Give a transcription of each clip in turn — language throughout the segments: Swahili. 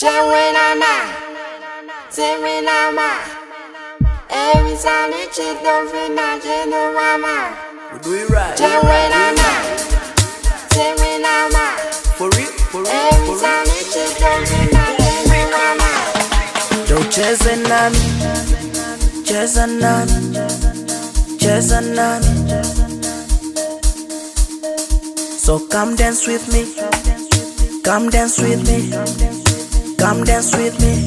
Jawinama, Tirinama. Every time you cheat, don't feel not Jenurama. We do it right. Jawinama, Tirinama. For real, for real, Every for real. time you cheat, don't feel not Jenurama. Don't cheza nami, cheza nami, cheza nami. So come dance with me, come dance with me, come dance with me.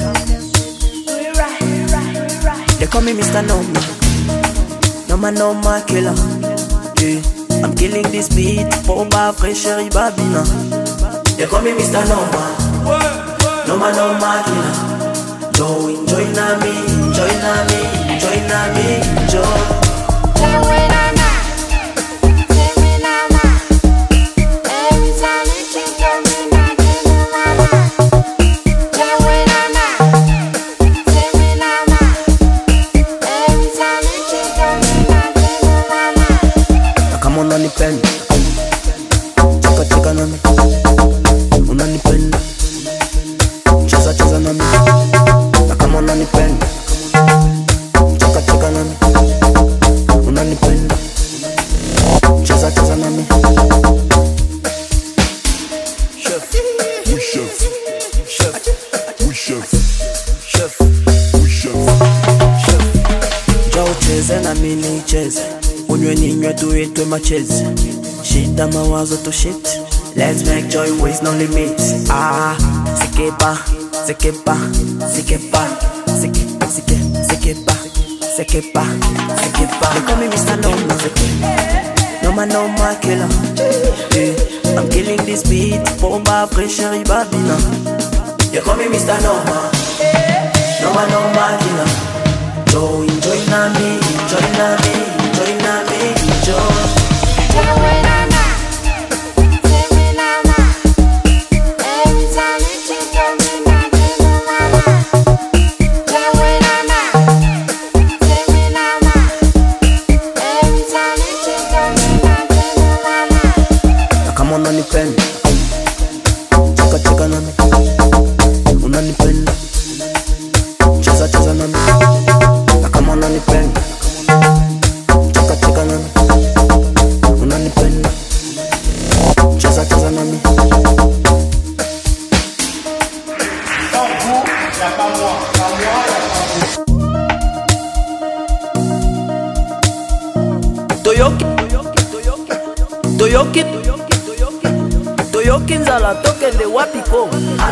They call me Mr. Noma, Noma Noma killer. Yeah, I'm killing this beat for ba chérie Babina. They call me Mr. Noma, Noma Noma killer. Join, join me, join me, join me, join. Jawinama, Tirinama. Every time you cheat, don't feel not Jenurama. Jawinama, Tirinama. Every time you cheat, don't feel not Jenurama. Na kama unanipenda, cheka cheka nami. Unanipenda, cheza cheza nami. Na kama unanipenda, cheka cheka nami. Unanipenda, cheza cheza nami. Chef, We chef, chef, we chef, chef, we chef. njoo ucheze na mimi nicheze, unywe ninywe tuitwe machezi, shida mawazo tu shit. Let's make joy waste no limits. Ah, sekepa, sekepa, sekepa, sekepa, sekepa, sekepa, sekepa. They call me Mr. Noma, Noma Noma killer. Yeah, I'm killing this beat for my chérie Babina. They call me Mr. Noma, Noma Noma killer. Join, join me, join me, join me, join. Jawinama, Tirinama. Every time you cheat, don't feel not Jenurama. Jawinama, Tirinama. Every time you cheat, don't feel not Jenurama. Na kama unanipenda, cheka cheka nami. Unanipenda, cheza cheza nami. Na kama unanipenda, cheka cheka nami. Unanipenda, cheza cheza nami. Toyoki, Toyoki, Toyoki, Toyoki nzala tokende wapi ko?